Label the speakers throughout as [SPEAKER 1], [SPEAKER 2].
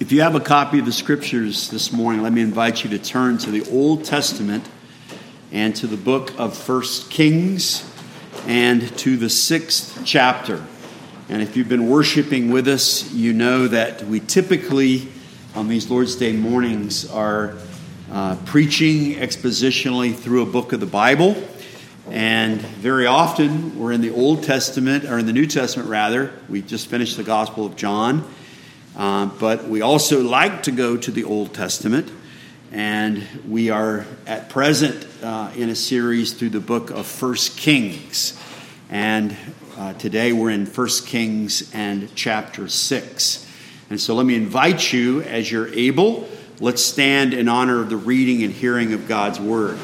[SPEAKER 1] If you have a copy of the Scriptures this morning, let me invite you to turn to the Old Testament and to the book of 1 Kings and to the 6th chapter. And if you've been worshiping with us, you know that we typically, on these Lord's Day mornings, are preaching expositionally through a book of the Bible. And very often, we're in the Old Testament, or in the New Testament rather. We just finished the Gospel of John. But we also like to go to the Old Testament, and we are at present in a series through the book of 1 Kings. And today we're in 1 Kings and chapter 6. And so let me invite you, as you're able, let's stand in honor of the reading and hearing of God's Word.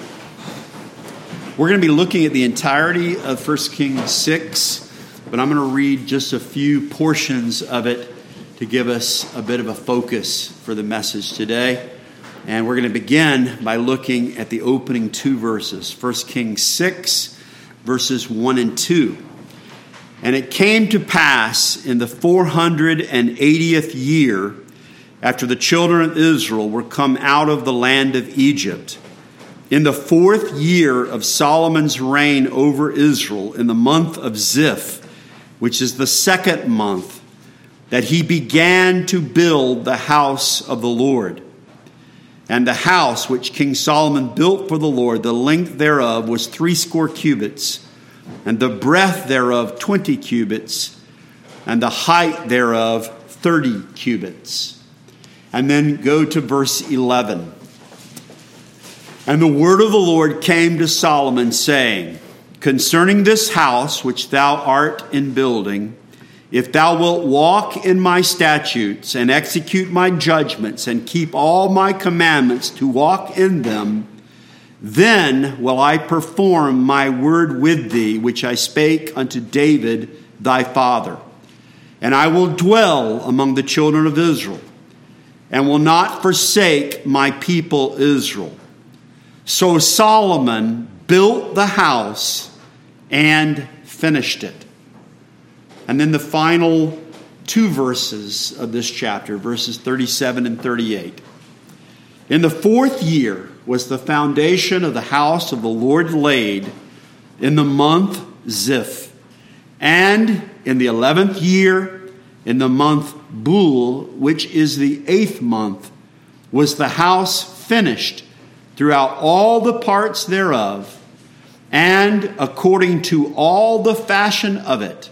[SPEAKER 1] We're going to be looking at the entirety of 1 Kings 6, but I'm going to read just a few portions of it to give us a bit of a focus for the message today. And we're going to begin by looking at the opening two verses, 1 Kings 6, verses 1 and 2. And it came to pass in the 480th year, after the children of Israel were come out of the land of Egypt, in the 4th year of Solomon's reign over Israel, in the month of Ziph, which is the 2nd month, that he began to build the house of the Lord. And the house which King Solomon built for the Lord, the length thereof was 80 cubits, and the breadth thereof 20 cubits, and the height thereof 30 cubits. And then go to verse 11. And the word of the Lord came to Solomon, saying, concerning this house which thou art in building, if thou wilt walk in my statutes and execute my judgments and keep all my commandments to walk in them, then will I perform my word with thee, which I spake unto David thy father. And I will dwell among the children of Israel, and will not forsake my people Israel. So Solomon built the house and finished it. And then the final two verses of this chapter, verses 37 and 38. In the 4th year was the foundation of the house of the Lord laid, in the month Ziph. And in the 11th year, in the month Bul, which is the 8th month, was the house finished throughout all the parts thereof, and according to all the fashion of it.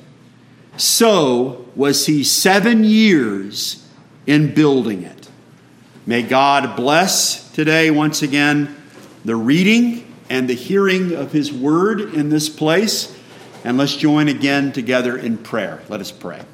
[SPEAKER 1] So was he 7 years in building it. May God bless today once again the reading and the hearing of his word in this place. And let's join again together in prayer. Let us pray.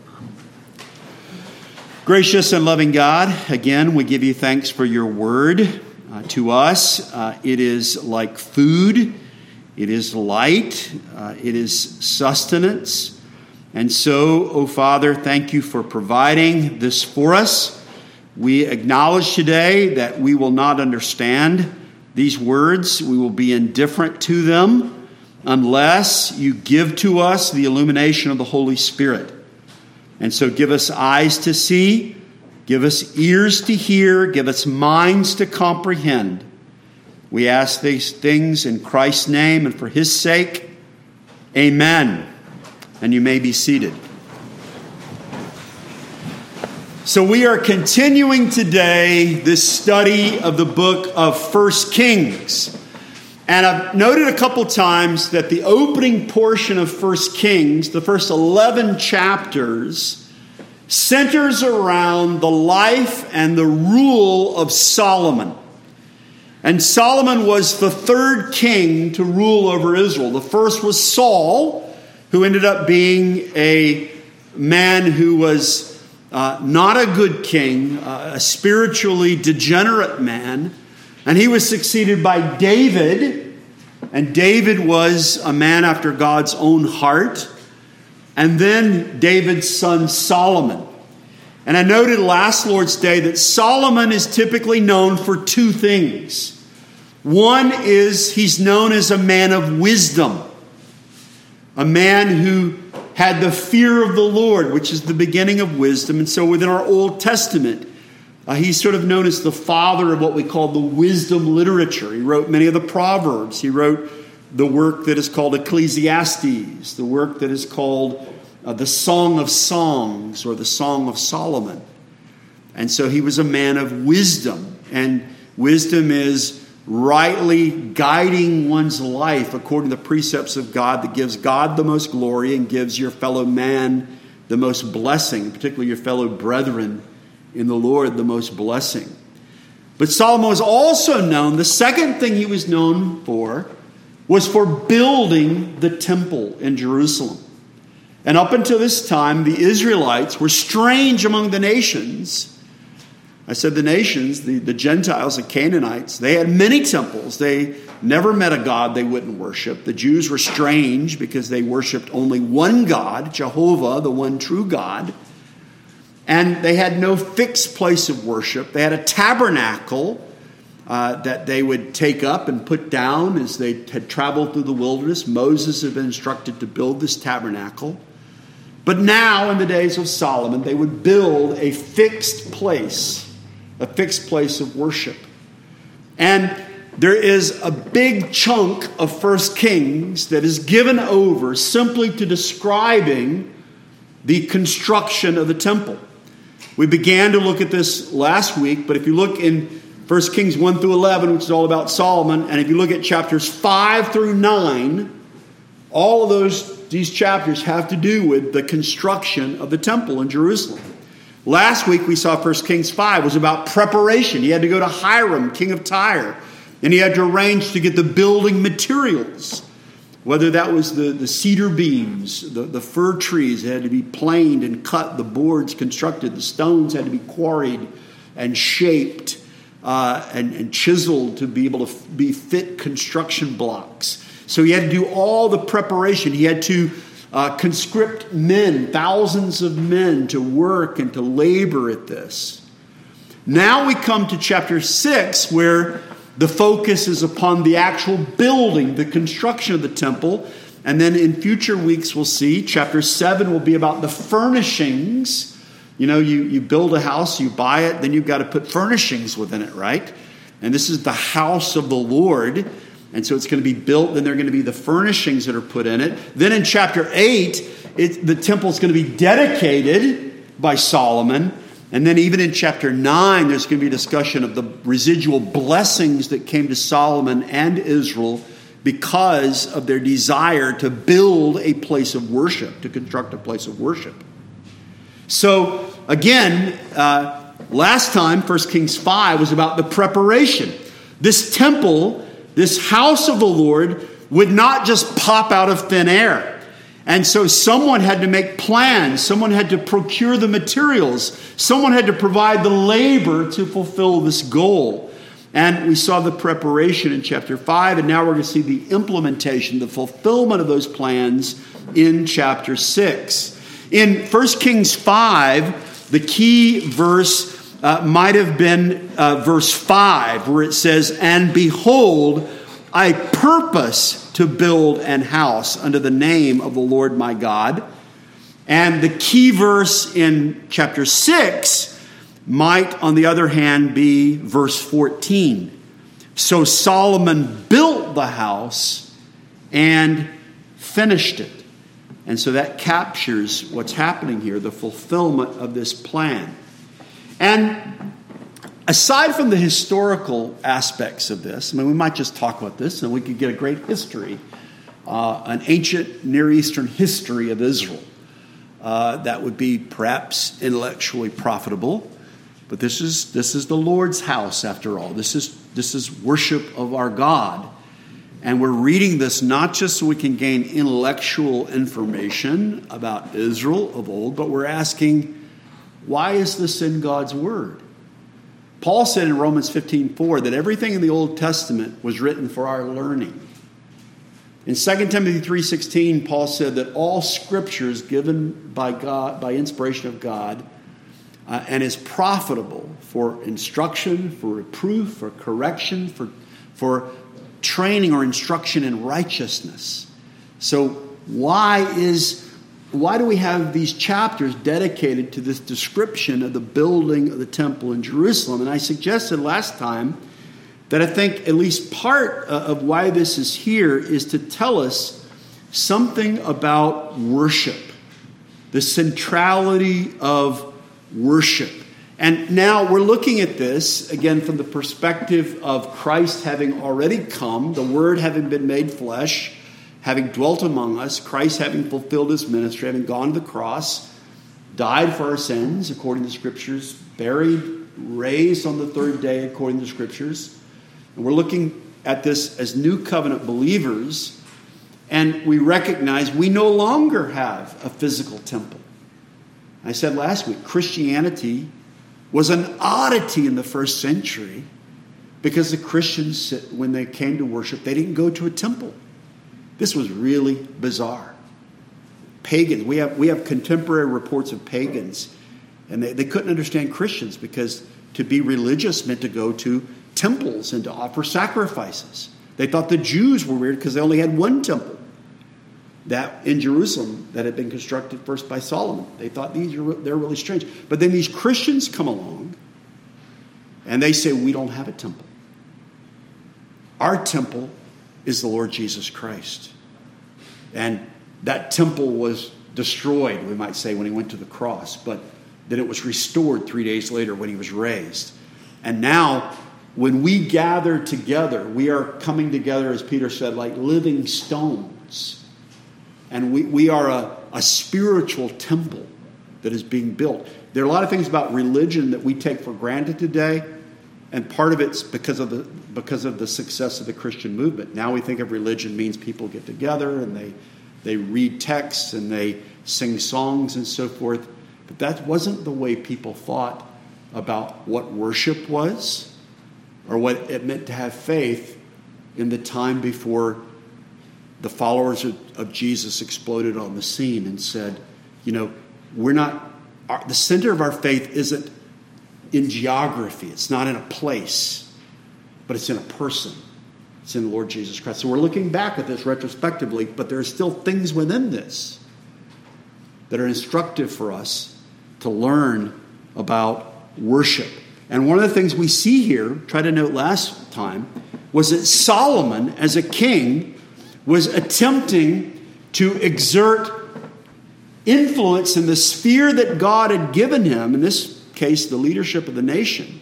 [SPEAKER 1] Gracious and loving God, again we give you thanks for your word. To us, it is like food. It is light. It is sustenance. And so, O Father, thank you for providing this for us. We acknowledge today that we will not understand these words. We will be indifferent to them unless you give to us the illumination of the Holy Spirit. And so give us eyes to see, give us ears to hear, give us minds to comprehend. We ask these things in Christ's name and for his sake. Amen. And you may be seated. So we are continuing today this study of the book of 1 Kings. And I've noted a couple times that the opening portion of 1 Kings, the first 11 chapters, centers around the life and the rule of Solomon. And Solomon was the 3rd king to rule over Israel. The first was Saul, who ended up being a man who was not a good king, a spiritually degenerate man. And he was succeeded by David. And David was a man after God's own heart. And then David's son Solomon. And I noted last Lord's Day that Solomon is typically known for two things. One is he's known as a man of wisdom. A man who had the fear of the Lord, which is the beginning of wisdom. And so within our Old Testament, He's sort of known as the father of what we call the wisdom literature. He wrote many of the Proverbs. He wrote the work that is called Ecclesiastes, the work that is called the Song of Songs or the Song of Solomon. And so he was a man of wisdom. And wisdom is rightly guiding one's life according to the precepts of God that gives God the most glory and gives your fellow man the most blessing, particularly your fellow brethren in the Lord the most blessing. But Solomon was also known, the second thing he was known for was for building the temple in Jerusalem. And up until this time, the Israelites were strange among the nations. I said the nations, the Gentiles, the Canaanites, they had many temples. They never met a God they wouldn't worship. The Jews were strange because they worshiped only one God, Jehovah, the one true God. And they had no fixed place of worship. They had a tabernacle that they would take up and put down as they had traveled through the wilderness. Moses had been instructed to build this tabernacle. But now, in the days of Solomon, they would build a fixed place of worship. And there is a big chunk of 1 Kings that is given over simply to describing the construction of the temple. We began to look at this last week, but if you look in 1 Kings 1 through 11, which is all about Solomon, and if you look at chapters 5 through 9, all of these chapters have to do with the construction of the temple in Jerusalem. Last week we saw 1 Kings 5 was about preparation. He had to go to Hiram, king of Tyre, and he had to arrange to get the building materials. Whether that was the cedar beams, the fir trees had to be planed and cut, the boards constructed, the stones had to be quarried and shaped and chiseled to be able to be fit construction blocks. So he had to do all the preparation. He had to conscript men, thousands of men to work and to labor at this. Now we come to chapter 6 where the focus is upon the actual building, the construction of the temple. And then in future weeks we'll see chapter 7 will be about the furnishings. You know, you build a house, you buy it, then you've got to put furnishings within it, right? And this is the house of the Lord. And so it's going to be built, then there are going to be the furnishings that are put in it. Then in chapter 8, the temple is going to be dedicated by Solomon. And then even in chapter 9, there's going to be a discussion of the residual blessings that came to Solomon and Israel because of their desire to build a place of worship, to construct a place of worship. So again, last time, 1 Kings 5 was about the preparation. This temple, this house of the Lord, would not just pop out of thin air. And so someone had to make plans. Someone had to procure the materials. Someone had to provide the labor to fulfill this goal. And we saw the preparation in chapter 5, and now we're going to see the implementation, the fulfillment of those plans in chapter 6. In 1 Kings 5, the key verse might have been verse 5, where it says, "And behold, I purpose to build an house under the name of the Lord my God." And the key verse in chapter 6 might, on the other hand, be verse 14. So Solomon built the house and finished it. And so that captures what's happening here, the fulfillment of this plan. And aside from the historical aspects of this, I mean, we might just talk about this and we could get a great history, an ancient Near Eastern history of Israel that would be perhaps intellectually profitable. But this is the Lord's house after all. This is worship of our God. And we're reading this not just so we can gain intellectual information about Israel of old, but we're asking, why is this in God's Word? Paul said in Romans 15:4 that everything in the Old Testament was written for our learning. In 2 Timothy 3:16, Paul said that all Scripture is given by God, by inspiration of God, and is profitable for instruction, for reproof, for correction, for training or instruction in righteousness. So why is why do we have these chapters dedicated to this description of the building of the temple in Jerusalem? And I suggested last time that I think at least part of why this is here is to tell us something about worship, the centrality of worship. And now we're looking at this, again, from the perspective of Christ having already come, the Word having been made flesh, having dwelt among us, Christ having fulfilled his ministry, having gone to the cross, died for our sins, according to the Scriptures, buried, raised on the third day, according to the Scriptures. And we're looking at this as new covenant believers, and we recognize we no longer have a physical temple. I said last week, Christianity was an oddity in the first century because the Christians, when they came to worship, they didn't go to a temple. This was really bizarre. Pagans, we have contemporary reports of pagans, and they couldn't understand Christians because to be religious meant to go to temples and to offer sacrifices. They thought the Jews were weird because they only had one temple, that in Jerusalem, that had been constructed first by Solomon. They thought they're really strange. But then these Christians come along and they say, we don't have a temple. Our temple is the Lord Jesus Christ. And that temple was destroyed, we might say, when he went to the cross. But then it was restored 3 days later when he was raised. And now, when we gather together, we are coming together, as Peter said, like living stones. And we are a spiritual temple that is being built. There are a lot of things about religion that we take for granted today, and part of it's because of the success of the Christian movement. Now we think of religion means people get together and they read texts and they sing songs and so forth. But that wasn't the way people thought about what worship was or what it meant to have faith in the time before the followers of Jesus exploded on the scene and said, the center of our faith isn't in geography. It's not in a place, but it's in a person. It's in the Lord Jesus Christ. So we're looking back at this retrospectively, but there are still things within this that are instructive for us to learn about worship. And one of the things we see here, tried to note last time, was that Solomon, as a king, was attempting to exert influence in the sphere that God had given him, in this case, the leadership of the nation,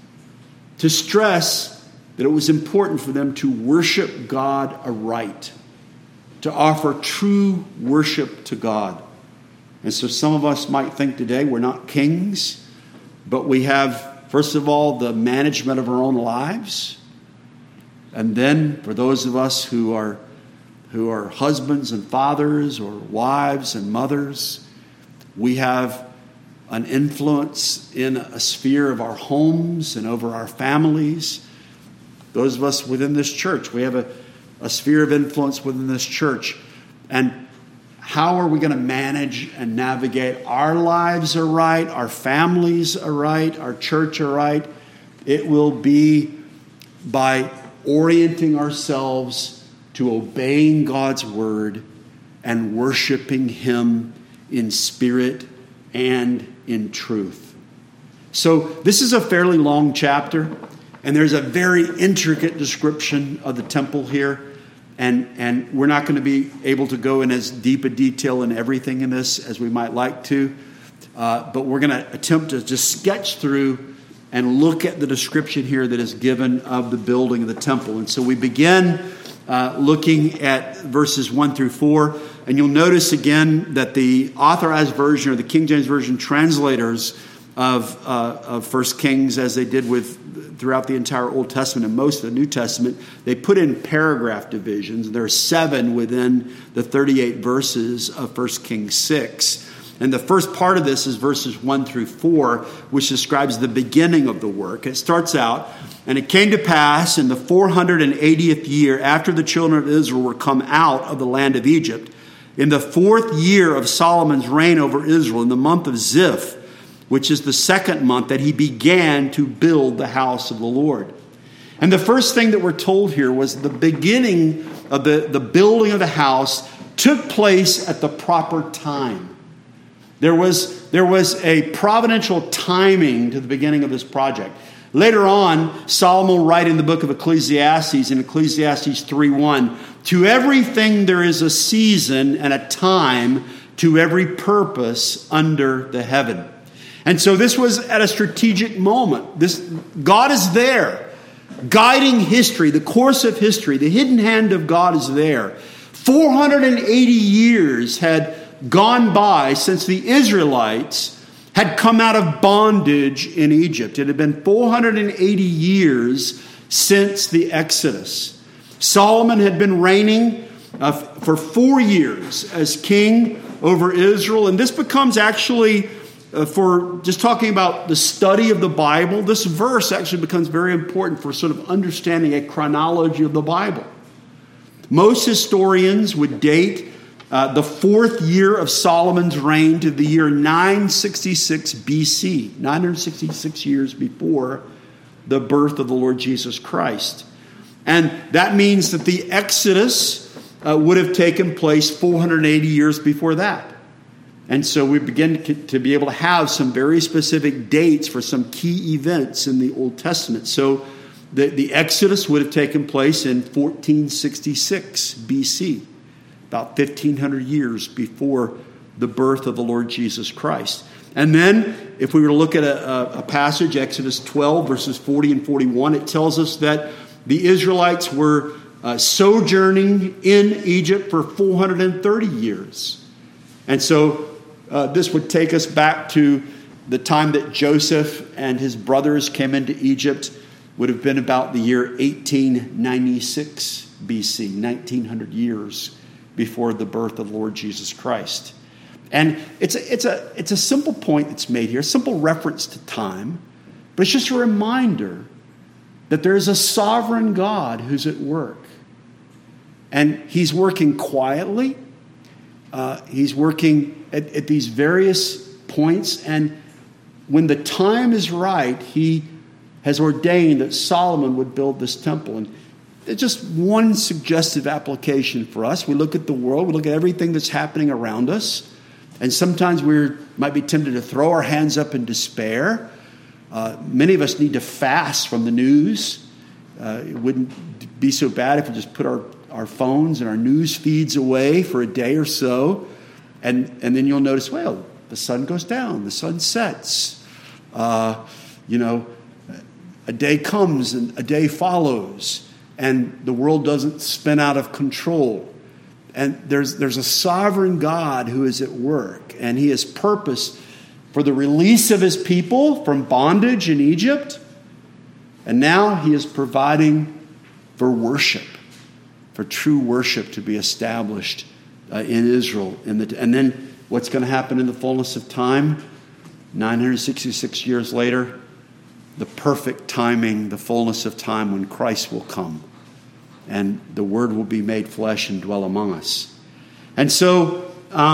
[SPEAKER 1] to stress that it was important for them to worship God aright, to offer true worship to God. And so some of us might think today we're not kings, but we have, first of all, the management of our own lives. And then for those of us who are husbands and fathers or wives and mothers, we have an influence in a sphere of our homes and over our families. Those of us within this church, we have a sphere of influence within this church. And how are we going to manage and navigate our lives aright, our families aright, our church aright? It will be by orienting ourselves to obeying God's word and worshiping him in spirit and in truth. So this is a fairly long chapter, and there's a very intricate description of the temple here. And we're not going to be able to go in as deep a detail in everything in this as we might like to. But we're going to attempt to just sketch through and look at the description here that is given of the building of the temple. And so we begin looking at verses 1 through 4. And you'll notice again that the Authorized Version or the King James Version translators of 1 Kings, as they did throughout the entire Old Testament and most of the New Testament, they put in paragraph divisions. There are 7 within the 38 verses of 1 Kings 6. And the first part of this is verses 1 through 4, which describes the beginning of the work. It starts out, and it came to pass in the 480th year after the children of Israel were come out of the land of Egypt, in the 4th year of Solomon's reign over Israel, in the month of Ziph, which is the 2nd month, that he began to build the house of the Lord. And the first thing that we're told here was the beginning of the building of the house took place at the proper time. There was a providential timing to the beginning of this project. Later on, Solomon will write in the book of Ecclesiastes, in Ecclesiastes 3:1, to everything there is a season and a time to every purpose under the heaven. And so this was at a strategic moment. God is there, guiding history, the course of history. The hidden hand of God is there. 480 years had gone by since the Israelites had come out of bondage in Egypt. It had been 480 years since the Exodus. Solomon had been reigning for 4 years as king over Israel. And this becomes actually, for just talking about the study of the Bible, this verse actually becomes very important for sort of understanding a chronology of the Bible. Most historians would date the 4th year of Solomon's reign to the year 966 BC, 966 years before the birth of the Lord Jesus Christ. And that means that the Exodus would have taken place 480 years before that. And so we begin to be able to have some very specific dates for some key events in the Old Testament. So the Exodus would have taken place in 1466 BC. About 1,500 years before the birth of the Lord Jesus Christ. And then, if we were to look at a passage, Exodus 12, verses 40 and 41, it tells us that the Israelites were sojourning in Egypt for 430 years. And so, this would take us back to the time that Joseph and his brothers came into Egypt. Would have been about the year 1896 BC, 1,900 years before the birth of the Lord Jesus Christ. And it's a simple point that's made here, a simple reference to time, but it's just a reminder that there is a sovereign God who's at work. And he's working quietly. He's working at these various points. And when the time is right, he has ordained that Solomon would build this temple. And it's just one suggestive application for us. We look at the world, we look at everything that's happening around us, and sometimes we might be tempted to throw our hands up in despair. Many of us need to fast from the news. It wouldn't be so bad if we just put our phones and our news feeds away for a day or so, and then you'll notice, well, the sun goes down, the sun sets. A day comes and a day follows. And the world doesn't spin out of control. And there's a sovereign God who is at work. And he has purpose for the release of his people from bondage in Egypt. And now he is providing for worship, for true worship to be established in Israel. And then what's going to happen in the fullness of time? 966 years later, the perfect timing, the fullness of time when Christ will come. And the Word will be made flesh and dwell among us. And so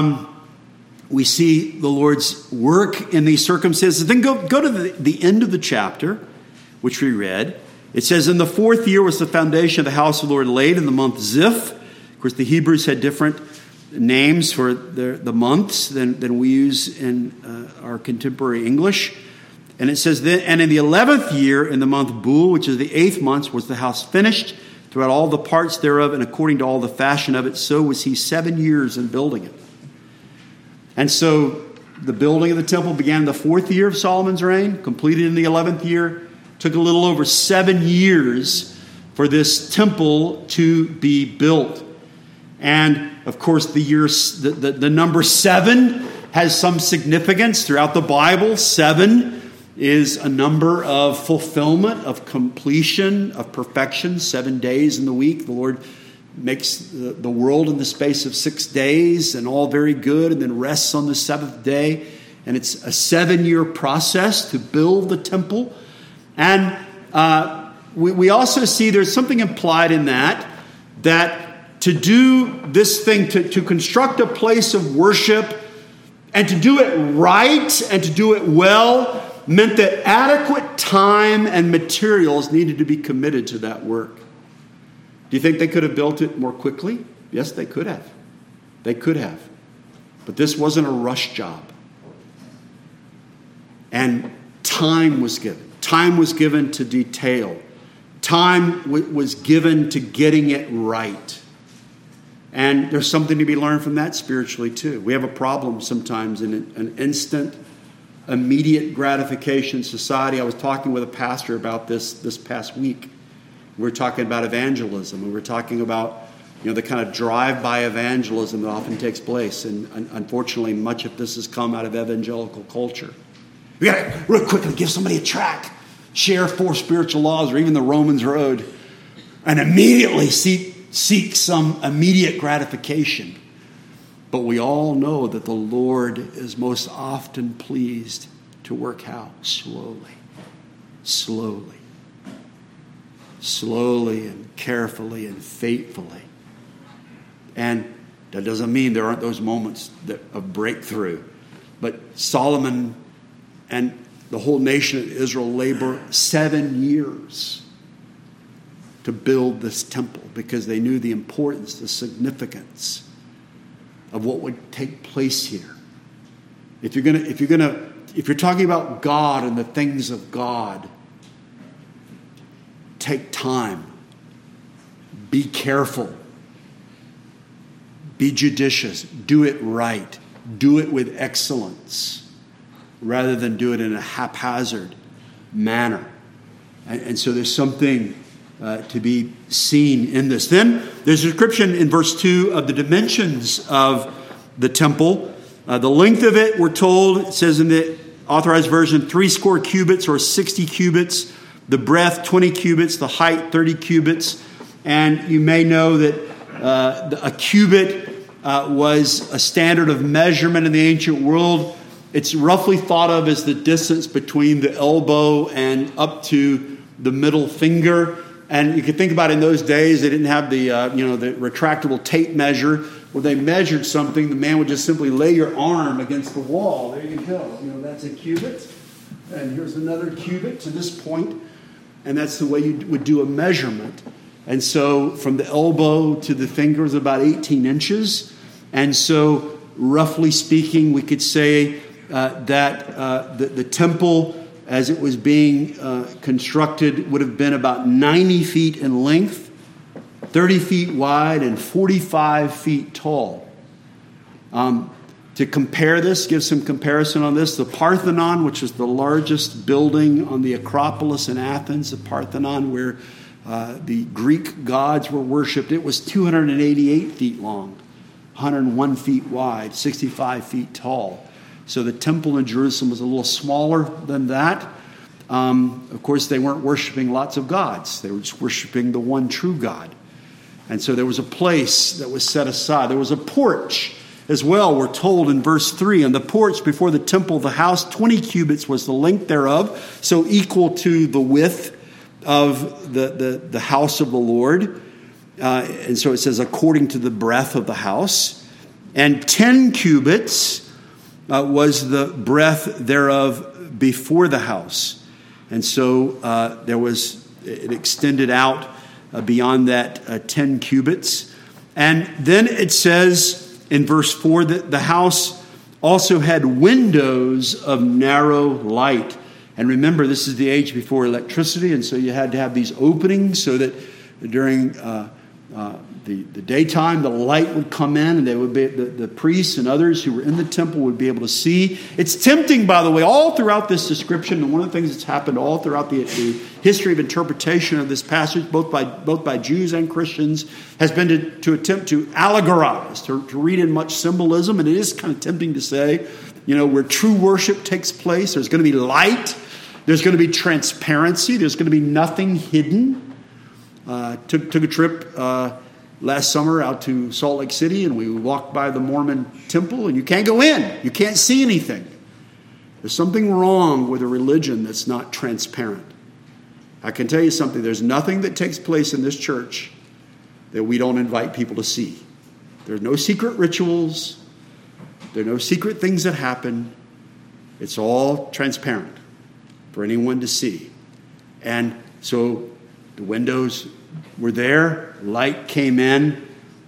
[SPEAKER 1] we see the Lord's work in these circumstances. Then go to the end of the chapter, which we read. It says, in the 4th year was the foundation of the house of the Lord laid in the month Ziph. Of course, the Hebrews had different names for the months than we use in our contemporary English. And it says, and in the 11th year, in the month Bul, which is the 8th month, was the house finished throughout all the parts thereof, and according to all the fashion of it, so was he 7 years in building it. And so the building of the temple began in the 4th year of Solomon's reign, completed in the 11th year. Took a little over 7 years for this temple to be built. And of course, the number 7 has some significance throughout the Bible. 7 is a number of fulfillment, of completion, of perfection. 7 days in the week. The Lord makes the world in the space of 6 days, and all very good, and then rests on the 7th day. And it's a 7-year process to build the temple. And we also see there's something implied in that to do this thing, to construct a place of worship and to do it right and to do it well, meant that adequate time and materials needed to be committed to that work. Do you think they could have built it more quickly? Yes, they could have. They could have. But this wasn't a rush job. And time was given. Time was given to detail. Time was given to getting it right. And there's something to be learned from that spiritually too. We have a problem sometimes in an instant, immediate gratification society. I was talking with a pastor about this past week. We were talking about evangelism. We were talking about the kind of drive-by evangelism that often takes place. And unfortunately, much of this has come out of evangelical culture. We got to real quickly give somebody a tract, share 4 spiritual laws or even the Romans Road, and immediately seek some immediate gratification. But we all know that the Lord is most often pleased to work how? Slowly and carefully and faithfully. And that doesn't mean there aren't those moments of breakthrough. But Solomon and the whole nation of Israel labor 7 years to build this temple because they knew the importance, the significance of what would take place here. If you're talking about God and the things of God, take time. Be careful. Be judicious. Do it right. Do it with excellence rather than do it in a haphazard manner. And so there's something to be seen in this. Then there's a description in verse 2 of the dimensions of the temple. The length of it, we're told, it says in the Authorized Version, 70 cubits or 60 cubits. The breadth, 20 cubits. The height, 30 cubits. And you may know that a cubit was a standard of measurement in the ancient world. It's roughly thought of as the distance between the elbow and up to the middle finger. And you can think about it, in those days, they didn't have the the retractable tape measure. When they measured something, the man would just simply lay your arm against the wall. There you go. That's a cubit. And here's another cubit to this point. And that's the way you would do a measurement. And so from the elbow to the finger is about 18 inches. And so roughly speaking, we could say that the temple, as it was being constructed, would have been about 90 feet in length, 30 feet wide, and 45 feet tall. To compare this, give some comparison on this, the Parthenon, which is the largest building on the Acropolis in Athens, the Parthenon where the Greek gods were worshipped, it was 288 feet long, 101 feet wide, 65 feet tall. So the temple in Jerusalem was a little smaller than that. Of course, they weren't worshiping lots of gods. They were just worshiping the one true God. And so there was a place that was set aside. There was a porch as well, we're told in verse 3. And the porch before the temple of the house, 20 cubits was the length thereof, so equal to the width of the house of the Lord. And so it says, according to the breadth of the house. And 10 cubits was the breadth thereof before the house. And so it extended out beyond that 10 cubits. And then it says in verse 4 that the house also had windows of narrow light. And remember, this is the age before electricity, and so you had to have these openings so that during the daytime, the light would come in, and they would be the priests and others who were in the temple would be able to see. It's tempting, by the way, all throughout this description, and one of the things that's happened all throughout the history of interpretation of this passage, both by Jews and Christians, has been to attempt to allegorize, to read in much symbolism. And it is kind of tempting to say, where true worship takes place, there's going to be light, there's going to be transparency, there's going to be nothing hidden. Took a trip last summer out to Salt Lake City, and we walked by the Mormon temple, and you can't go in. You can't see anything. There's something wrong with a religion that's not transparent. I can tell you something. There's nothing that takes place in this church that we don't invite people to see. There's no secret rituals. There are no secret things that happen. It's all transparent for anyone to see. And so the windows were there, light came in,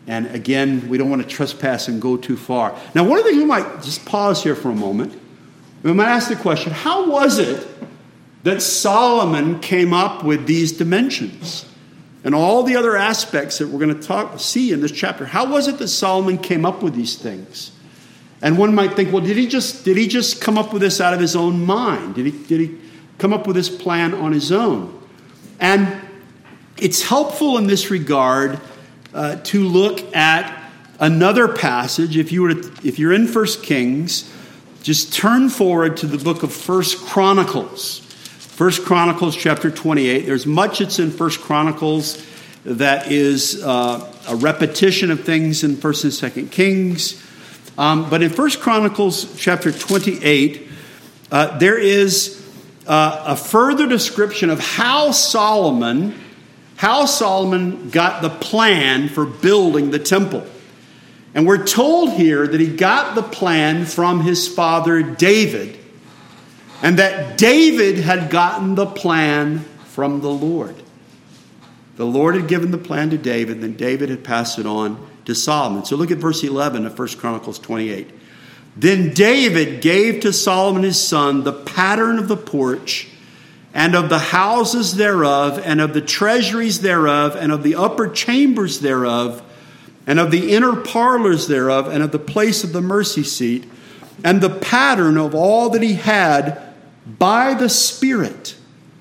[SPEAKER 1] And again, we don't want to trespass and go too far. Now, one of the things we might just pause here for a moment. We might ask the question, how was it that Solomon came up with these dimensions? And all the other aspects that we're going to see in this chapter. How was it that Solomon came up with these things? And one might think, well, did he just come up with this out of his own mind? Did he come up with this plan on his own? And it's helpful in this regard to look at another passage. If you're in 1 Kings, just turn forward to the book of 1 Chronicles. 1 Chronicles chapter 28. There's much that's in 1 Chronicles that is a repetition of things in 1 and 2 Kings. But in 1 Chronicles chapter 28, there is a further description of how Solomon got the plan for building the temple. And we're told here that he got the plan from his father David, and that David had gotten the plan from the Lord. The Lord had given the plan to David, and then David had passed it on to Solomon. So look at verse 11 of 1 Chronicles 28. Then David gave to Solomon his son the pattern of the porch, and of the houses thereof, and of the treasuries thereof, and of the upper chambers thereof, and of the inner parlors thereof, and of the place of the mercy seat, and the pattern of all that he had by the Spirit,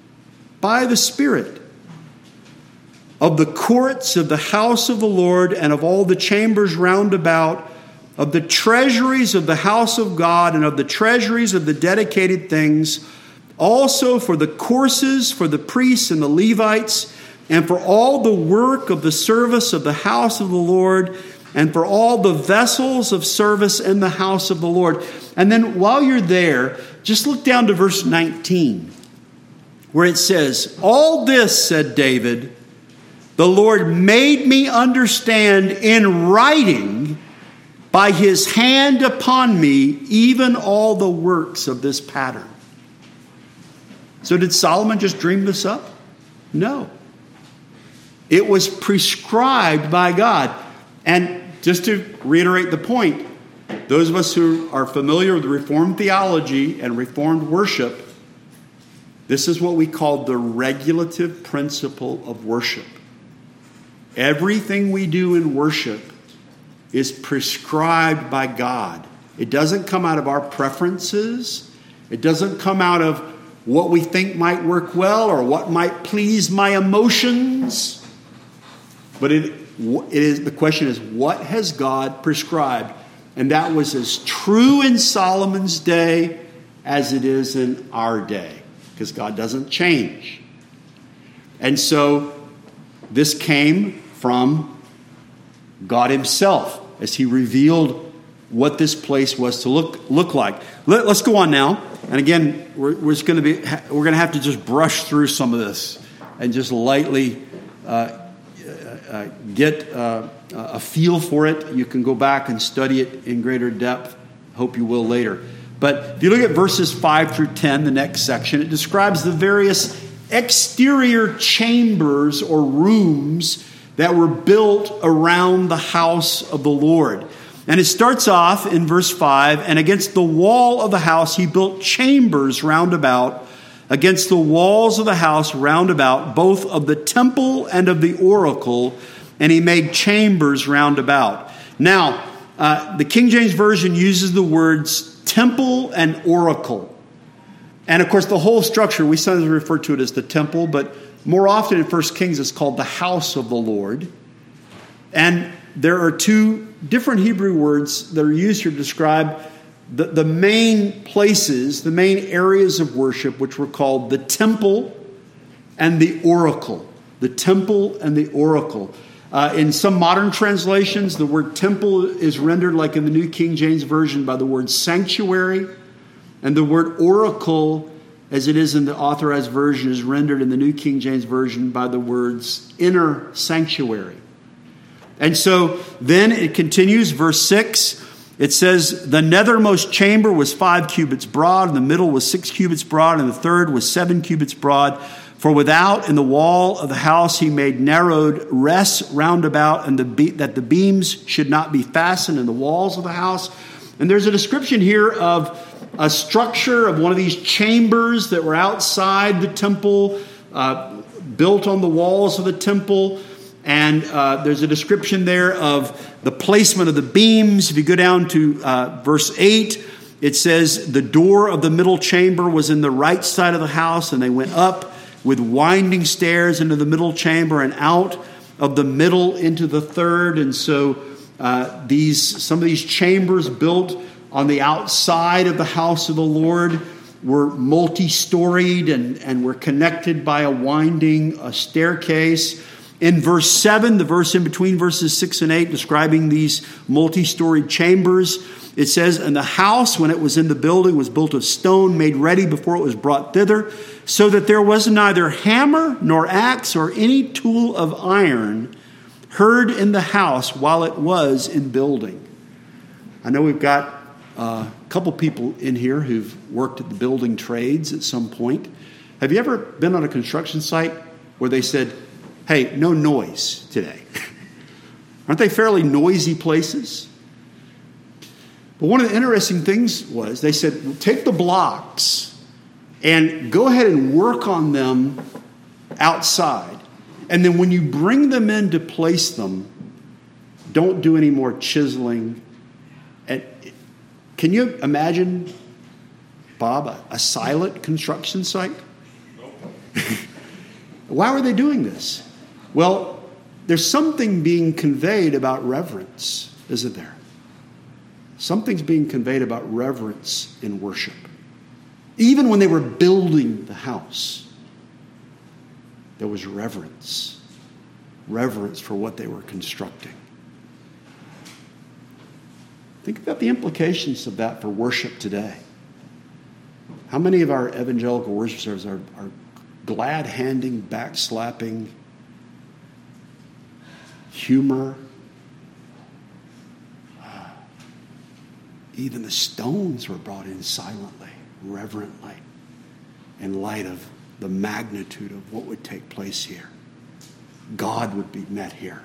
[SPEAKER 1] of the courts of the house of the Lord, and of all the chambers round about, of the treasuries of the house of God, and of the treasuries of the dedicated things, also for the courses for the priests and the Levites, and for all the work of the service of the house of the Lord, and for all the vessels of service in the house of the Lord. And then while you're there, just look down to verse 19, where it says, all this, said David, the Lord made me understand in writing by his hand upon me, even all the works of this pattern. So did Solomon just dream this up? No. It was prescribed by God. And just to reiterate the point, those of us who are familiar with Reformed theology and Reformed worship, this is what we call the regulative principle of worship. Everything we do in worship is prescribed by God. It doesn't come out of our preferences. It doesn't come out of what we think might work well or what might please my emotions. But the question is, what has God prescribed? And that was as true in Solomon's day as it is in our day, because God doesn't change. And so this came from God himself as he revealed what this place was to look like. Let's go on now. And again, we're going to have to just brush through some of this and just lightly get a feel for it. You can go back and study it in greater depth. Hope you will later. But if you look at verses 5 through 10, the next section, it describes the various exterior chambers or rooms that were built around the house of the Lord. And it starts off in verse 5, and against the wall of the house he built chambers round about, against the walls of the house round about, both of the temple and of the oracle, and he made chambers round about. Now, the King James Version uses the words temple and oracle. And of course, the whole structure, we sometimes refer to it as the temple, but more often in 1 Kings it's called the house of the Lord. And there are two different Hebrew words that are used here to describe the main places, the main areas of worship, which were called the temple and the oracle. The temple and the oracle. In some modern translations, the word temple is rendered, like in the New King James Version, by the word sanctuary. And the word oracle, as it is in the Authorized Version, is rendered in the New King James Version by the words inner sanctuary. And so then it continues, verse 6. It says, the nethermost chamber was 5 cubits broad, and the middle was 6 cubits broad, and the third was 7 cubits broad. For without in the wall of the house he made narrowed rests round about, and that the beams should not be fastened in the walls of the house. And there's a description here of a structure of one of these chambers that were outside the temple, built on the walls of the temple. And there's a description there of the placement of the beams. If you go down to verse 8, it says, the door of the middle chamber was in the right side of the house, and they went up with winding stairs into the middle chamber and out of the middle into the third. And so some of these chambers built on the outside of the house of the Lord were multi-storied and were connected by a winding staircase. In verse 7, the verse in between verses 6 and 8, describing these multi-storied chambers, it says, and the house, when it was in the building, was built of stone, made ready before it was brought thither, so that there was neither hammer nor axe or any tool of iron heard in the house while it was in building. I know we've got a couple people in here who've worked at the building trades at some point. Have you ever been on a construction site where they said, hey, no noise today? Aren't they fairly noisy places? But one of the interesting things was they said, well, take the blocks and go ahead and work on them outside. And then when you bring them in to place them, don't do any more chiseling. And can you imagine, Bob, a silent construction site? Why were they doing this? Well, there's something being conveyed about reverence, isn't there? Something's being conveyed about reverence in worship. Even when they were building the house, there was reverence. Reverence for what they were constructing. Think about the implications of that for worship today. How many of our evangelical worship services are glad-handing, backslapping, humor? Even the stones were brought in silently, reverently, in light of the magnitude of what would take place here. God would be met here.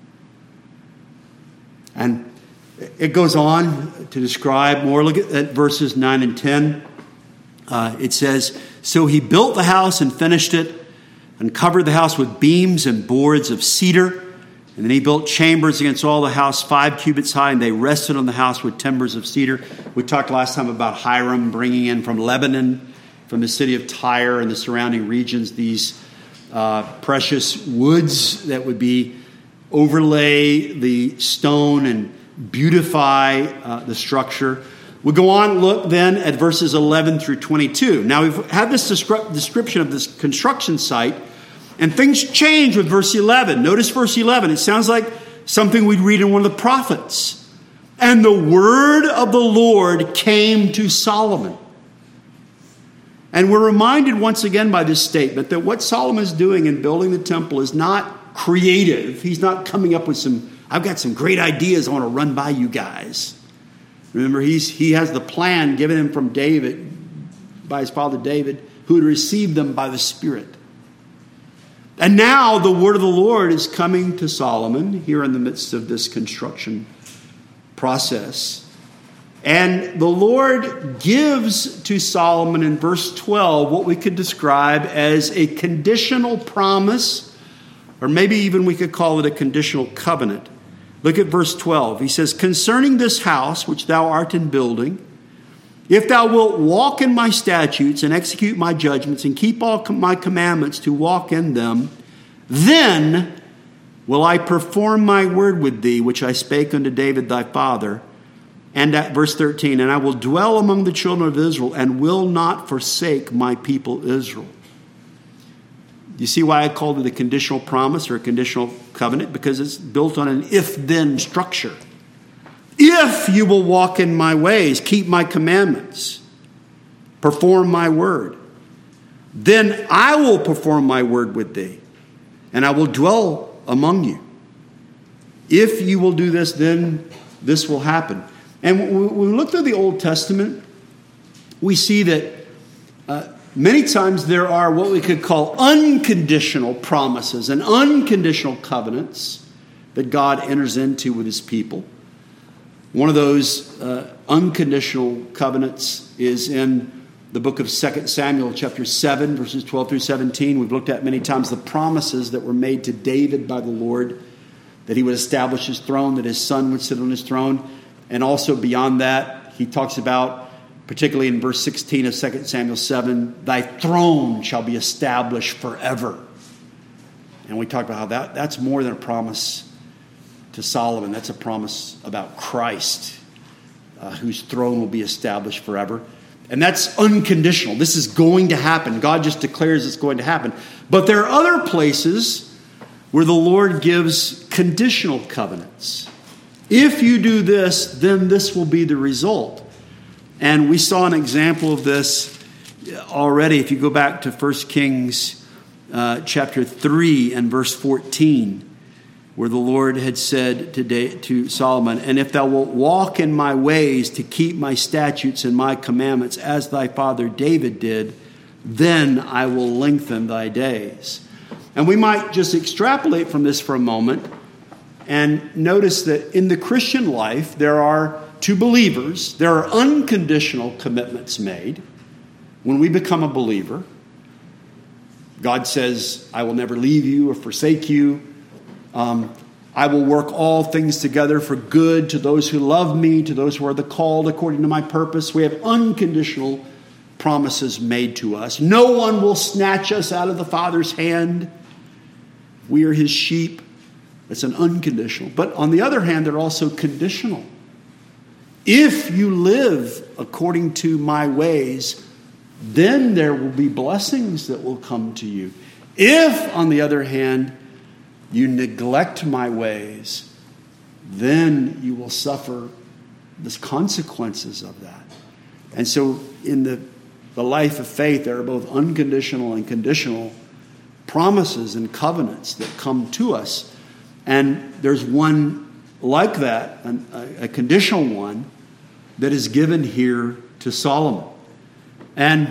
[SPEAKER 1] And it goes on to describe more. Look at verses 9 and 10. It says, so he built the house and finished it and covered the house with beams and boards of cedar. And then he built chambers against all the house 5 cubits high, and they rested on the house with timbers of cedar. We talked last time about Hiram bringing in from Lebanon, from the city of Tyre and the surrounding regions, these precious woods that would be overlay the stone and beautify the structure. We go on, look then at verses 11 through 22. Now we've had this description of this construction site, and things change with verse 11. Notice verse 11. It sounds like something we'd read in one of the prophets. And the word of the Lord came to Solomon. And we're reminded once again by this statement that what Solomon is doing in building the temple is not creative. He's not coming up with I've got some great ideas I want to run by you guys. Remember, he has the plan given him from David, by his father David, who had received them by the Spirit. And now the word of the Lord is coming to Solomon here in the midst of this construction process. And the Lord gives to Solomon in verse 12 what we could describe as a conditional promise, or maybe even we could call it a conditional covenant. Look at verse 12. He says, concerning this house which thou art in building, if thou wilt walk in my statutes and execute my judgments and keep all my commandments to walk in them, then will I perform my word with thee, which I spake unto David thy father. And at verse 13, and I will dwell among the children of Israel and will not forsake my people Israel. You see why I called it a conditional promise or a conditional covenant? Because it's built on an if-then structure. If you will walk in my ways, keep my commandments, perform my word, then I will perform my word with thee, and I will dwell among you. If you will do this, then this will happen. And when we look through the Old Testament, we see that Many times there are what we could call unconditional promises and unconditional covenants that God enters into with his people. One of those unconditional covenants is in the book of 2 Samuel, chapter 7, verses 12 through 17. We've looked at many times the promises that were made to David by the Lord, that he would establish his throne, that his son would sit on his throne. And also beyond that, he talks about, particularly in verse 16 of 2 Samuel 7, thy throne shall be established forever. And we talked about how that's more than a promise to Solomon. That's a promise about Christ, whose throne will be established forever. And that's unconditional. This is going to happen. God just declares it's going to happen. But there are other places where the Lord gives conditional covenants. If you do this, then this will be the result. And we saw an example of this already. If you go back to 1 Kings chapter 3 and verse 14, where the Lord had said to Solomon, and if thou wilt walk in my ways to keep my statutes and my commandments as thy father David did, then I will lengthen thy days. And we might just extrapolate from this for a moment and notice that in the Christian life, there are, to believers, there are unconditional commitments made. When we become a believer, God says, I will never leave you or forsake you. I will work all things together for good to those who love me, to those who are the called according to my purpose. We have unconditional promises made to us. No one will snatch us out of the Father's hand. We are his sheep. It's an unconditional. But on the other hand, they're also conditional. If you live according to my ways, then there will be blessings that will come to you. If, on the other hand, you neglect my ways, then you will suffer the consequences of that. And so in the life of faith, there are both unconditional and conditional promises and covenants that come to us. And there's one like that, a conditional one, that is given here to Solomon. And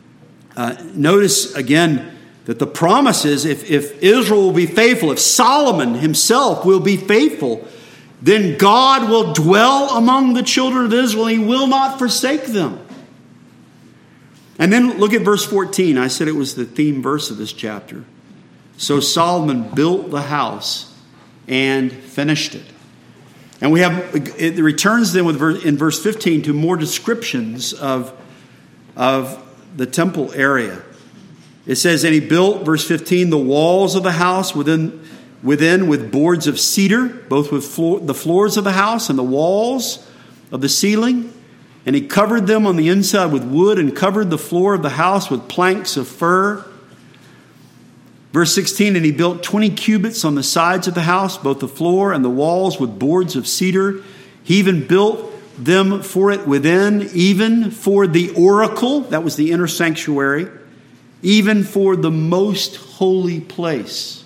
[SPEAKER 1] notice again that the promise is if Israel will be faithful, if Solomon himself will be faithful, then God will dwell among the children of Israel. He will not forsake them. And then look at verse 14. I said it was the theme verse of this chapter. So Solomon built the house and finished it. And it returns then in verse 15 to more descriptions of the temple area. It says, and he built, verse 15, the walls of the house within with boards of cedar, both with the floors of the house and the walls of the ceiling. And he covered them on the inside with wood and covered the floor of the house with planks of fir. Verse 16, and he built 20 cubits on the sides of the house, both the floor and the walls with boards of cedar. He even built them for it within, even for the oracle, that was the inner sanctuary, even for the most holy place.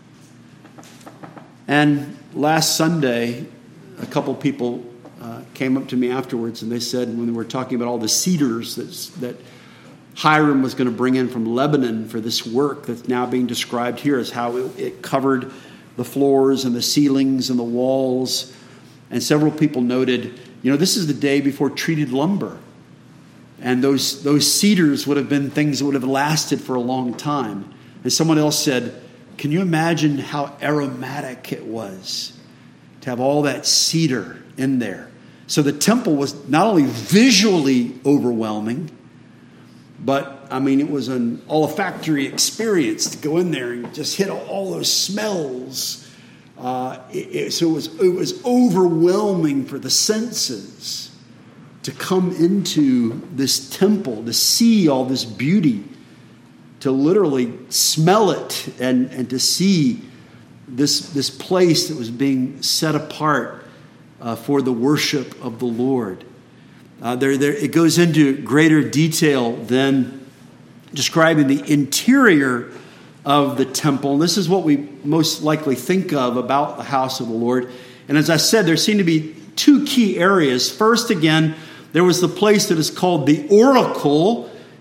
[SPEAKER 1] And last Sunday, a couple people came up to me afterwards and they said, when we were talking about all the cedars that Hiram was going to bring in from Lebanon for this work that's now being described here, as how it covered the floors and the ceilings and the walls. And several people noted, this is the day before treated lumber. And those cedars would have been things that would have lasted for a long time. And someone else said, can you imagine how aromatic it was to have all that cedar in there? So the temple was not only visually overwhelming, but, it was an olfactory experience to go in there and just hit all those smells. So it was overwhelming for the senses to come into this temple, to see all this beauty, to literally smell it and to see this place that was being set apart for the worship of the Lord. It goes into greater detail than describing the interior of the temple. And this is what we most likely think of about the house of the Lord. And as I said, there seem to be two key areas. First, again, there was the place that is called the oracle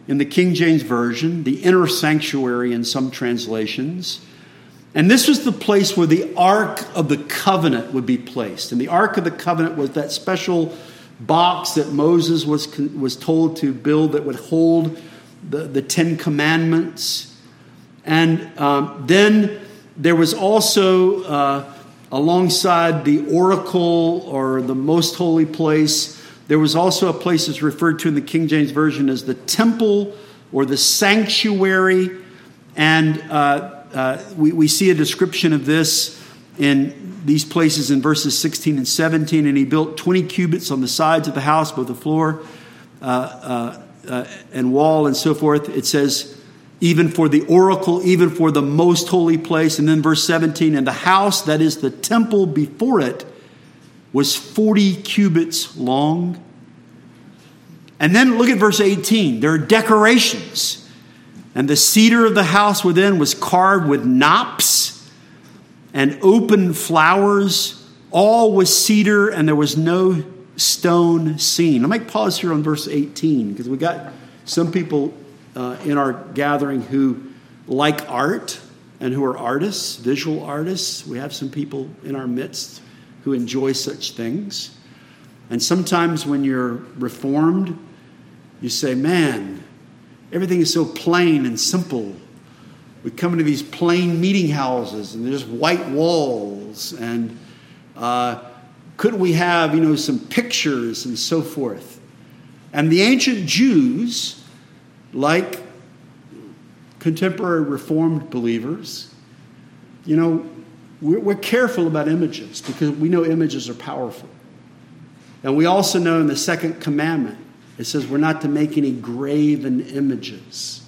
[SPEAKER 1] in the King James Version, the inner sanctuary in some translations. And this was the place where the Ark of the Covenant would be placed. And the Ark of the Covenant was that special box that Moses was told to build that would hold the Ten Commandments. And then there was also, alongside the oracle or the most holy place, there was also a place that's referred to in the King James Version as the temple or the sanctuary. And we see a description of this in these places in verses 16 and 17. And he built 20 cubits on the sides of the house, both the floor and wall and so forth. It says, even for the oracle, even for the most holy place. And then verse 17, and the house, that is the temple before it, was 40 cubits long. And then look at verse 18. There are decorations. And the cedar of the house within was carved with knops and open flowers. All was cedar, and there was no stone seen. I'll make pause here on verse 18, because we got some people in our gathering who like art and who are artists, visual artists. We have some people in our midst who enjoy such things. And sometimes when you're reformed, you say, man, everything is so plain and simple. We come into these plain meeting houses and there's white walls. And couldn't we have, some pictures and so forth? And the ancient Jews, like contemporary Reformed believers, we're careful about images because we know images are powerful. And we also know in the second commandment, it says we're not to make any graven images.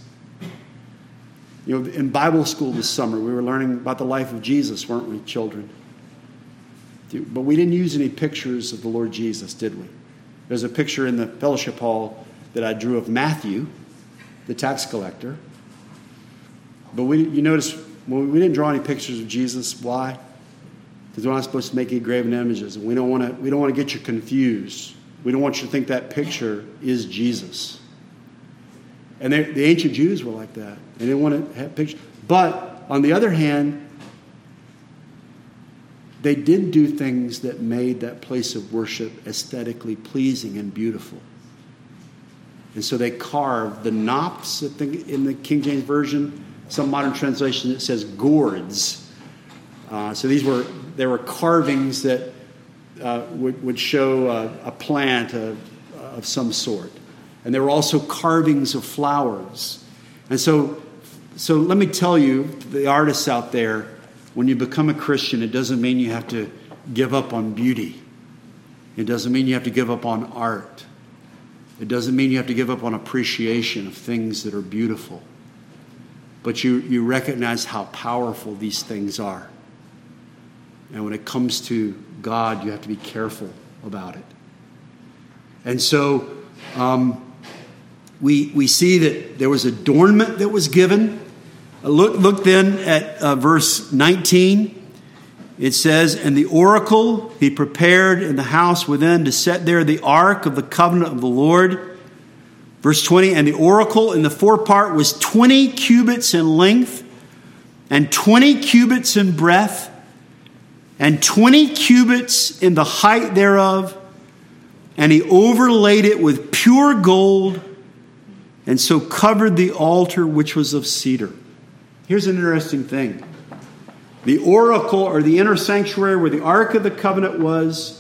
[SPEAKER 1] In Bible school this summer, we were learning about the life of Jesus, weren't we, children? But we didn't use any pictures of the Lord Jesus, did we? There's a picture in the fellowship hall that I drew of Matthew, the tax collector. But you notice, we didn't draw any pictures of Jesus. Why? Because we're not supposed to make any graven images. And we don't want to get you confused. We don't want you to think that picture is Jesus. And the ancient Jews were like that. They didn't want to have pictures. But on the other hand, they did do things that made that place of worship aesthetically pleasing and beautiful. And so they carved the knops, I think in the King James Version. Some modern translation it says gourds. So there were carvings that would show a plant of some sort, and there were also carvings of flowers. And so let me tell you, the artists out there, when you become a Christian, it doesn't mean you have to give up on beauty. It doesn't mean you have to give up on art. It doesn't mean you have to give up on appreciation of things that are beautiful. But you recognize how powerful these things are. And when it comes to God, you have to be careful about it. And so we see that there was adornment that was given. Look then at verse 19. It says, and the oracle he prepared in the house within to set there the ark of the covenant of the Lord. Verse 20, and the oracle in the forepart was 20 cubits in length and 20 cubits in breadth and 20 cubits in the height thereof. And he overlaid it with pure gold and so covered the altar which was of cedar. Here's an interesting thing. The oracle or the inner sanctuary where the Ark of the Covenant was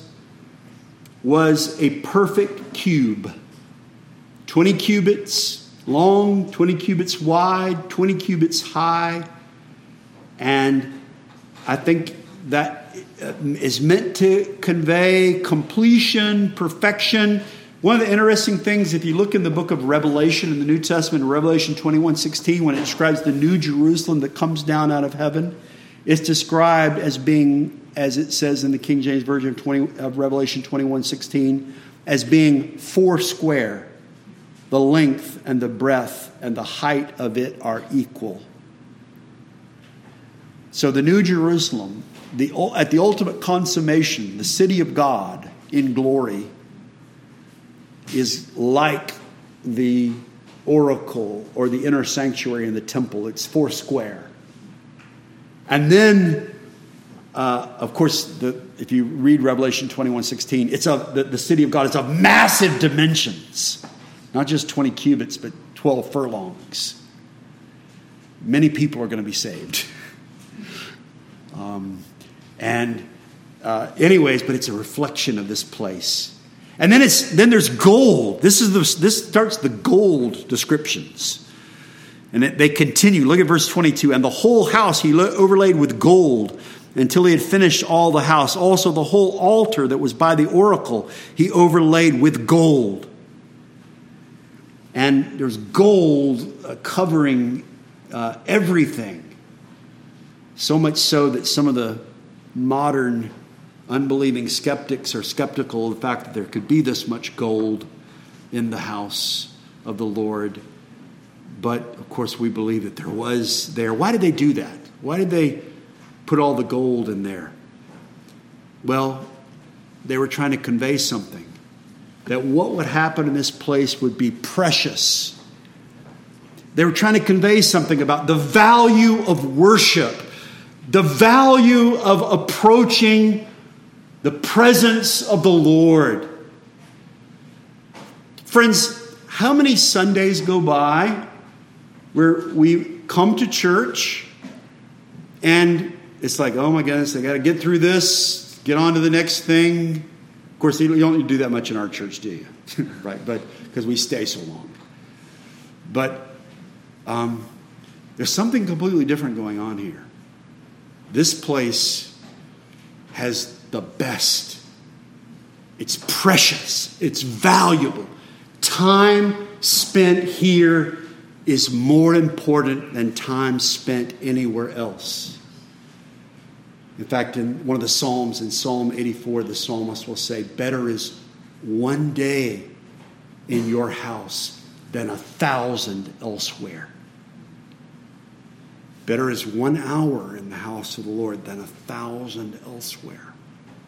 [SPEAKER 1] a perfect cube. 20 cubits long, 20 cubits wide, 20 cubits high. And I think that is meant to convey completion, perfection. One of the interesting things, if you look in the book of Revelation in the New Testament, Revelation 21:16, when it describes the new Jerusalem that comes down out of heaven, it's described as being, as it says in the King James Version of Revelation 21:16, as being 4 square. The length and the breadth and the height of it are equal. So the New Jerusalem, at the ultimate consummation, the city of God in glory, is like the oracle or the inner sanctuary in the temple. It's 4 square. And then, of course, if you read Revelation 21:16, it's the city of God is of massive dimensions. Not just 20 cubits, but 12 furlongs. Many people are going to be saved. Anyways, but it's a reflection of this place. And then there's gold. This starts the gold descriptions. And they continue. Look at verse 22. And the whole house he overlaid with gold until he had finished all the house. Also the whole altar that was by the oracle he overlaid with gold. And there's gold covering everything. So much so that some of the modern unbelieving skeptics are skeptical of the fact that there could be this much gold in the house of the Lord. But, of course, we believe that there was there. Why did they do that? Why did they put all the gold in there? Well, they were trying to convey something. That what would happen in this place would be precious. They were trying to convey something about the value of worship. The value of approaching the presence of the Lord. Friends, how many Sundays go by where we come to church and it's like, oh my goodness, I got to get through this, get on to the next thing. Of course, you don't do that much in our church, do you? Right? But because we stay so long. But there's something completely different going on here. This place has the best. It's precious. It's valuable. Time spent here is more important than time spent anywhere else. In fact, in one of the Psalms, in Psalm 84, the psalmist will say, better is one day in your house than 1,000 elsewhere. Better is 1 hour in the house of the Lord than 1,000 elsewhere.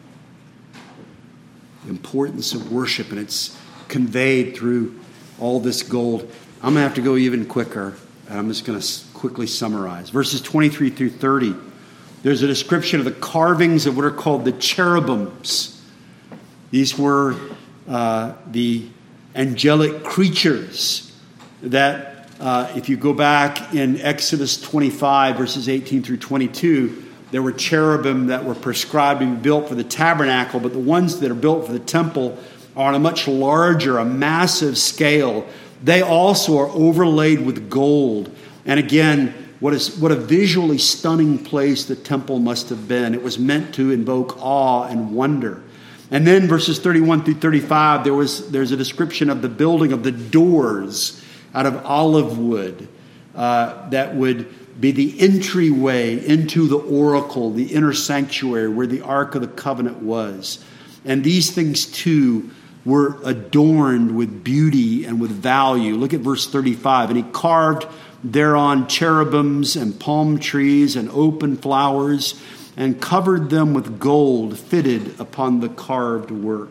[SPEAKER 1] The importance of worship, and it's conveyed through all this gold. I'm going to have to go even quicker, and I'm just going to quickly summarize. Verses 23 through 30, there's a description of the carvings of what are called the cherubims. These were the angelic creatures that if you go back in Exodus 25, verses 18 through 22, there were cherubim that were prescribed to be built for the tabernacle, but the ones that are built for the temple are on a much larger, a massive scale. They also are overlaid with gold. And again, what a visually stunning place the temple must have been. It was meant to invoke awe and wonder. And then verses 31 through 35, there's a description of the building of the doors out of olive wood that would be the entryway into the oracle, the inner sanctuary where the Ark of the Covenant was. And these things too were adorned with beauty and with value. Look at verse 35. And he carved thereon cherubims and palm trees and open flowers and covered them with gold fitted upon the carved work.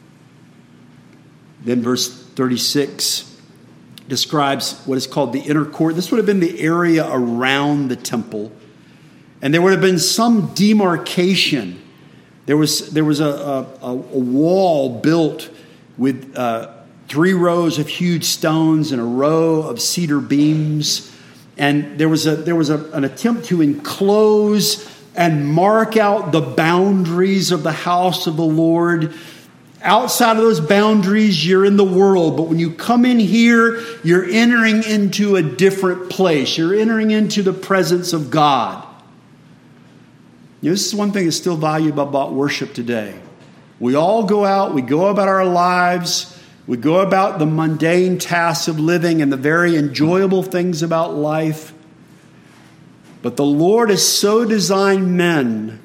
[SPEAKER 1] Then verse 36 describes what is called the inner court. This would have been the area around the temple. And there would have been some demarcation. There was a wall built with 3 rows of huge stones and a row of cedar beams. And there was an attempt to enclose and mark out the boundaries of the house of the Lord. Outside of those boundaries, you're in the world. But when you come in here, you're entering into a different place. You're entering into the presence of God. You know, this is one thing that's still valuable about worship today. We all go out, we go about our lives, we go about the mundane tasks of living and the very enjoyable things about life. But the Lord has so designed men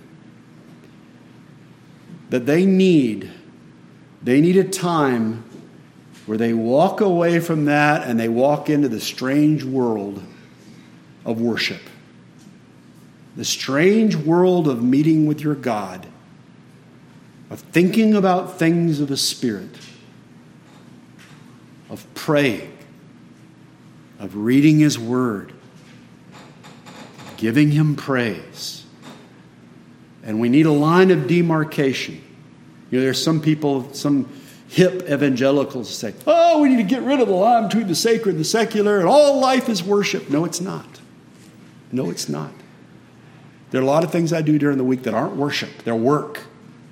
[SPEAKER 1] that they need a time where they walk away from that and they walk into the strange world of worship. The strange world of meeting with your God, of thinking about things of the Spirit, of praying, of reading His Word, giving Him praise. And we need a line of demarcation. There's some people, some hip evangelicals say, oh, we need to get rid of the line between the sacred and the secular, and all life is worship. No, it's not. No, it's not. There are a lot of things I do during the week that aren't worship. They're work.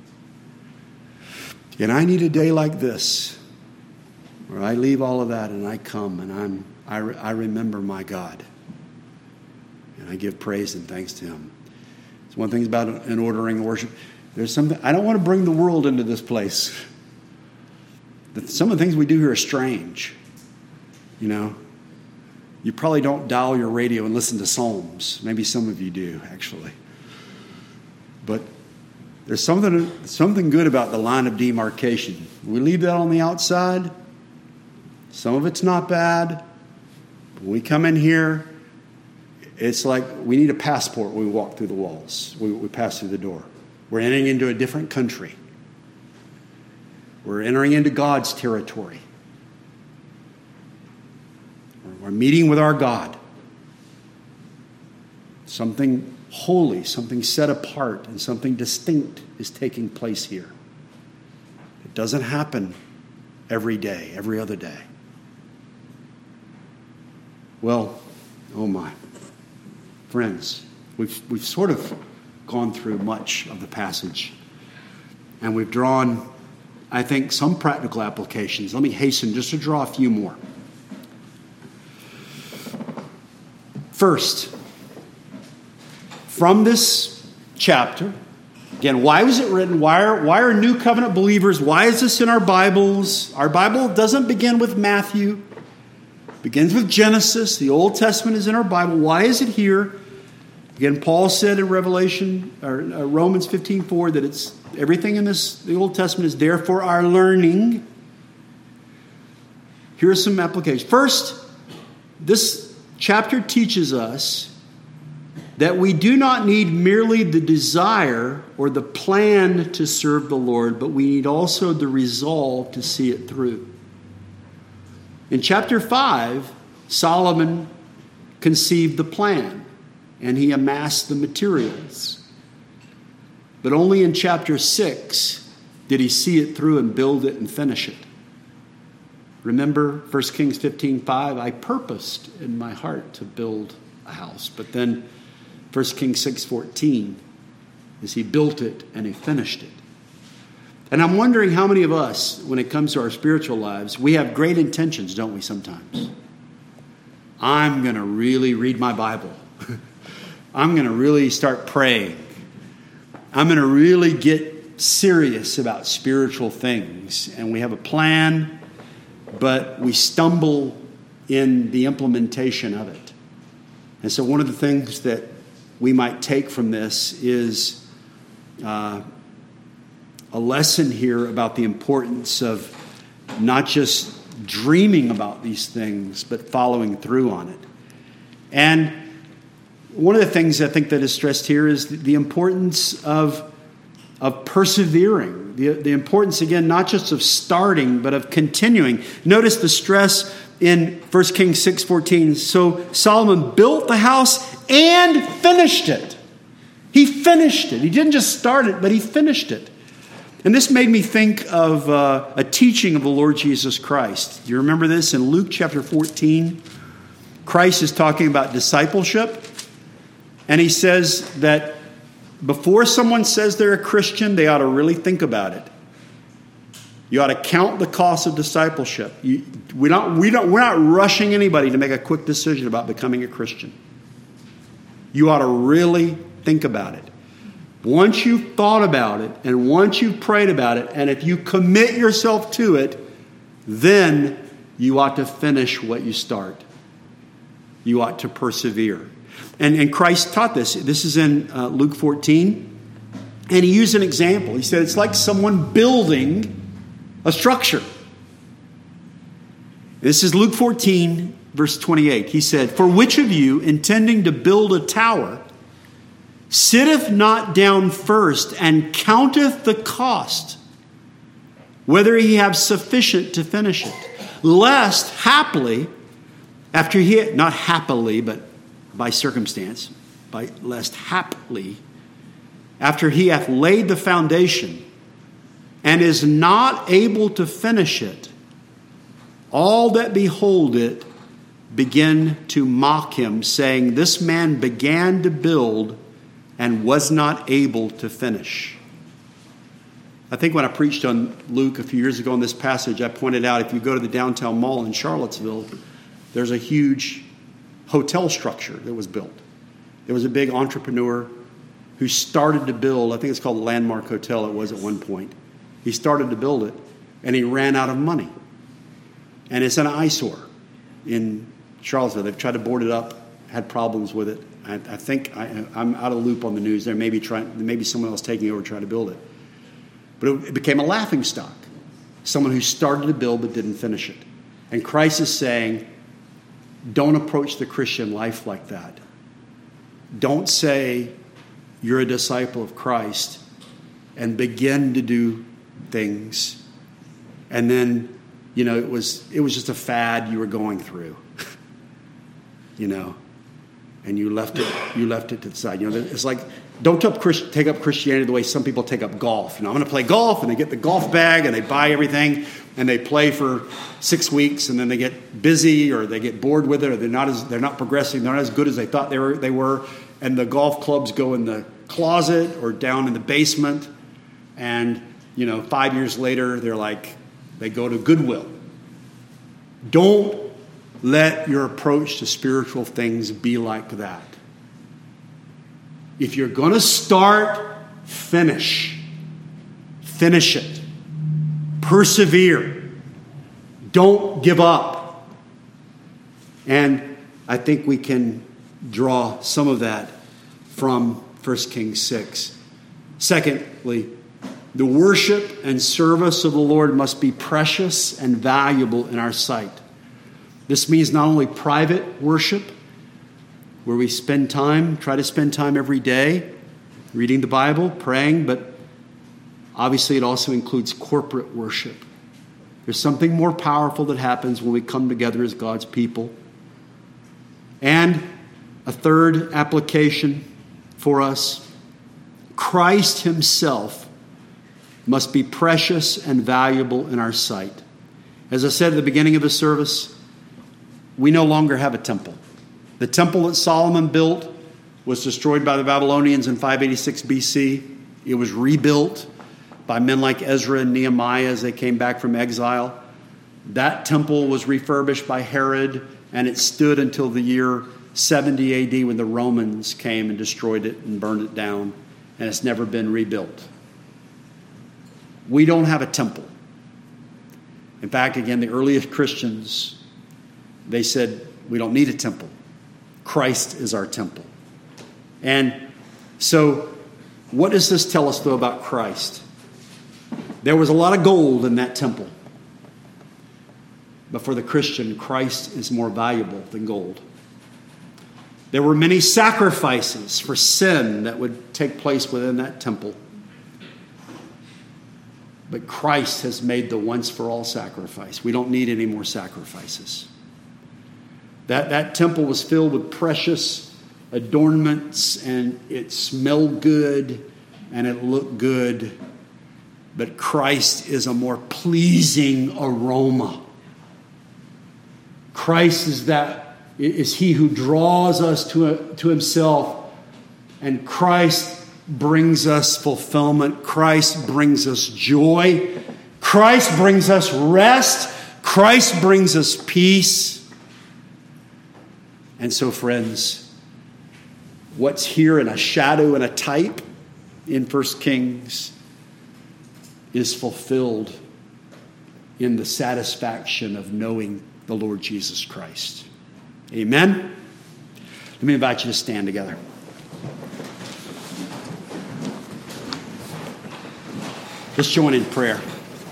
[SPEAKER 1] And I need a day like this where I leave all of that and I come and I remember my God. And I give praise and thanks to Him. It's one thing about an ordering worship. There's something, I don't want to bring the world into this place. Some of the things we do here are strange. You probably don't dial your radio and listen to Psalms. Maybe some of you do, actually. But there's something good about the line of demarcation. We leave that on the outside. Some of it's not bad. When we come in here, it's like we need a passport when we walk through the walls. We pass through the door. We're entering into a different country. We're entering into God's territory. We're meeting with our God. Something holy, something set apart, and something distinct is taking place here. It doesn't happen every day, every other day. Well, oh my. Friends, we've sort of gone through much of the passage. And we've drawn, I think, some practical applications. Let me hasten just to draw a few more. First, from this chapter, again, why was it written? Why are New Covenant believers? Why is this in our Bibles? Our Bible doesn't begin with Matthew. It begins with Genesis. The Old Testament is in our Bible. Why is it here? Again, Paul said in Romans 15:4 that it's everything in the Old Testament is there for our learning. Here are some applications. First, this chapter teaches us that we do not need merely the desire or the plan to serve the Lord, but we need also the resolve to see it through. In chapter 5, Solomon conceived the plan and he amassed the materials. But only in chapter 6 did he see it through and build it and finish it. Remember 1 Kings 15:5, I purposed in my heart to build a house. But then 1 Kings 6:14 is he built it and he finished it. And I'm wondering how many of us, when it comes to our spiritual lives, we have great intentions, don't we, sometimes? I'm going to really read my Bible. I'm going to really start praying. I'm going to really get serious about spiritual things. And we have a plan, but we stumble in the implementation of it. And so one of the things that we might take from this is a lesson here about the importance of not just dreaming about these things, but following through on it. And one of the things I think that is stressed here is the importance of persevering. The importance, again, not just of starting, but of continuing. Notice the stress in 1 Kings 6:14. So Solomon built the house and finished it. He finished it. He didn't just start it, but he finished it. And this made me think of a teaching of the Lord Jesus Christ. Do you remember this? In Luke chapter 14, Christ is talking about discipleship. And he says that before someone says they're a Christian, they ought to really think about it. You ought to count the cost of discipleship. We're not rushing anybody to make a quick decision about becoming a Christian. You ought to really think about it. Once you've thought about it, and once you've prayed about it, and if you commit yourself to it, then you ought to finish what you start. You ought to persevere. And Christ taught this. This is in Luke 14. And he used an example. He said it's like someone building a structure. This is Luke 14, verse 28. He said, for which of you, intending to build a tower, sitteth not down first and counteth the cost, whether he have sufficient to finish it, lest haply, After he had, not happily, but by circumstance, by lest haply, after he hath laid the foundation and is not able to finish it, all that behold it begin to mock him, saying, this man began to build and was not able to finish. I think when I preached on Luke a few years ago in this passage, I pointed out if you go to the downtown mall in Charlottesville, there's a huge hotel structure that was built. There was a big entrepreneur who started to build, I think it's called Landmark Hotel, it was at one point. He started to build it, and he ran out of money. And it's an eyesore in Charlottesville. They've tried to board it up, had problems with it. I think I'm out of the loop on the news. There may be someone else taking over trying to build it. But it became a laughingstock. Someone who started to build but didn't finish it. And Christ is saying, don't approach the Christian life like that. Don't say you're a disciple of Christ and begin to do things. And then, it was just a fad you were going through. And you left it to the side. It's like, don't take up Christianity the way some people take up golf. I'm going to play golf, and they get the golf bag, and they buy everything, and they play for 6 weeks, and then they get busy, or they get bored with it, or they're not progressing, they're not as good as they thought they were, and the golf clubs go in the closet or down in the basement, and 5 years later they go to Goodwill. Don't let your approach to spiritual things be like that. If you're going to start, finish. Finish it. Persevere. Don't give up. And I think we can draw some of that from 1 Kings 6. Secondly, the worship and service of the Lord must be precious and valuable in our sight. This means not only private worship, where we try to spend time every day reading the Bible, praying, but obviously it also includes corporate worship. There's something more powerful that happens when we come together as God's people. And a third application for us, Christ himself must be precious and valuable in our sight. As I said at the beginning of the service, we no longer have a temple. The temple that Solomon built was destroyed by the Babylonians in 586 BC. It was rebuilt by men like Ezra and Nehemiah as they came back from exile. That temple was refurbished by Herod, and it stood until the year 70 AD when the Romans came and destroyed it and burned it down, and it's never been rebuilt. We don't have a temple. In fact, again, the earliest Christians, they said, we don't need a temple. Christ is our temple. And so, what does this tell us, though, about Christ? There was a lot of gold in that temple. But for the Christian, Christ is more valuable than gold. There were many sacrifices for sin that would take place within that temple. But Christ has made the once-for-all sacrifice. We don't need any more sacrifices. That temple was filled with precious adornments, and it smelled good, and it looked good. But Christ is a more pleasing aroma. Christ is he who draws us to himself, and Christ brings us fulfillment. Christ brings us joy. Christ brings us rest. Christ brings us peace. And so, friends, what's here in a shadow and a type in 1 Kings is fulfilled in the satisfaction of knowing the Lord Jesus Christ. Amen? Let me invite you to stand together. Let's join in prayer.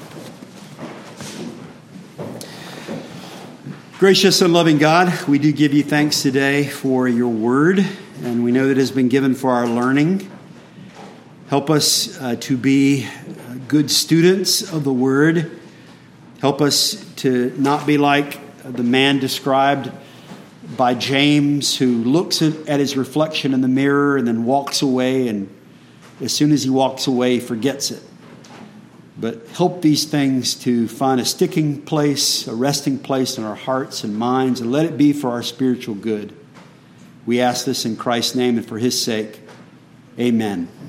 [SPEAKER 1] Gracious and loving God, we do give you thanks today for your word, and we know that it has been given for our learning. Help us to be good students of the word. Help us to not be like the man described by James, who looks at his reflection in the mirror and then walks away, and as soon as he walks away, he forgets it. But help these things to find a sticking place, a resting place in our hearts and minds, and let it be for our spiritual good. We ask this in Christ's name and for his sake. Amen.